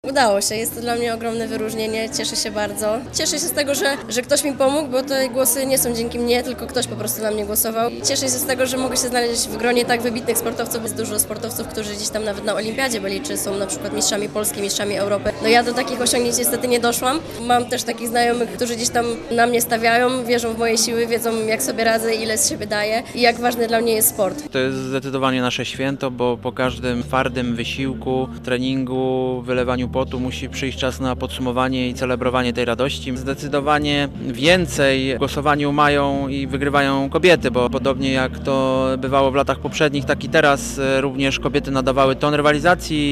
Udało się, jest to dla mnie ogromne wyróżnienie, cieszę się bardzo. Cieszę się z tego, że ktoś mi pomógł, bo te głosy nie są dzięki mnie, tylko ktoś po prostu na mnie głosował. Cieszę się z tego, że mogę się znaleźć w gronie tak wybitnych sportowców. Jest dużo sportowców, którzy gdzieś tam nawet na olimpiadzie byli, czy są na przykład mistrzami Polski, mistrzami Europy. No ja do takich osiągnięć niestety nie doszłam. Mam też takich znajomych, którzy gdzieś tam na mnie stawiają, wierzą w moje siły, wiedzą jak sobie radzę, ile z siebie daję i jak ważny dla mnie jest sport. To jest zdecydowanie nasze święto, bo po każdym twardym wysiłku, treningu, wylewaniu potu musi przyjść czas na podsumowanie i celebrowanie tej radości. Zdecydowanie więcej w głosowaniu mają i wygrywają kobiety, bo podobnie jak to bywało w latach poprzednich, tak i teraz również kobiety nadawały ton rywalizacji.